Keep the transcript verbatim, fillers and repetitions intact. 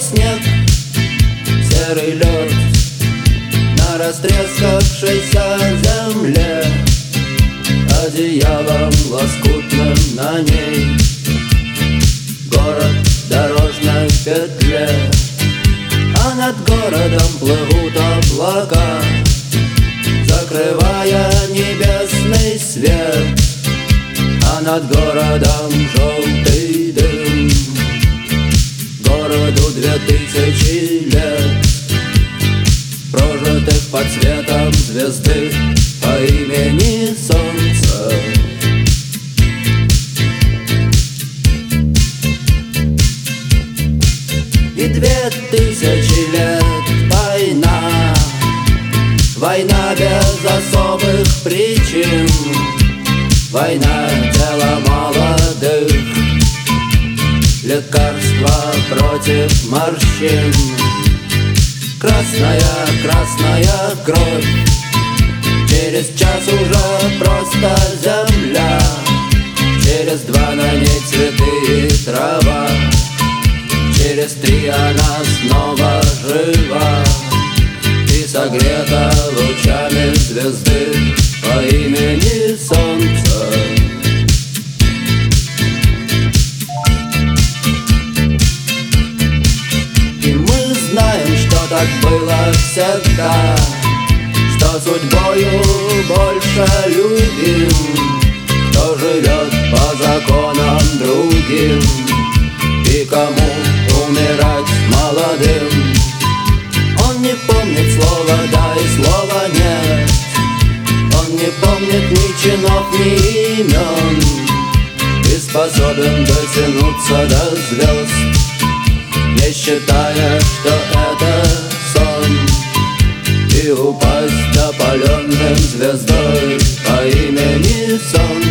снег, серый лед на растрескавшейся земле, одеялом лоскутным на ней город в дорожной петле. А над городом плывут облака, закрывая небесный свет. А над городом желтый дым, городу две тысячи лет, прожитых под светом звезды по имени Солнце. И две тысячи лет война, война без особых причин, война дело молодых, лекарства против морщин. Красная, красная кровь, через час уже просто земля, через два на ней цветы и трава, через три она снова жива и согрета лучами звезды по имени Солнце. И мы знаем, что так было всегда, что судьбою больше любим, кто живет по законам другим и кому умирать молодым. Он не помнит слова «да» и слова «нет», он не помнит ни чинов, ни имен, и способен дотянуться до звезд, не считая, что это сон, и упасть опаленным звездой по имени Солнце.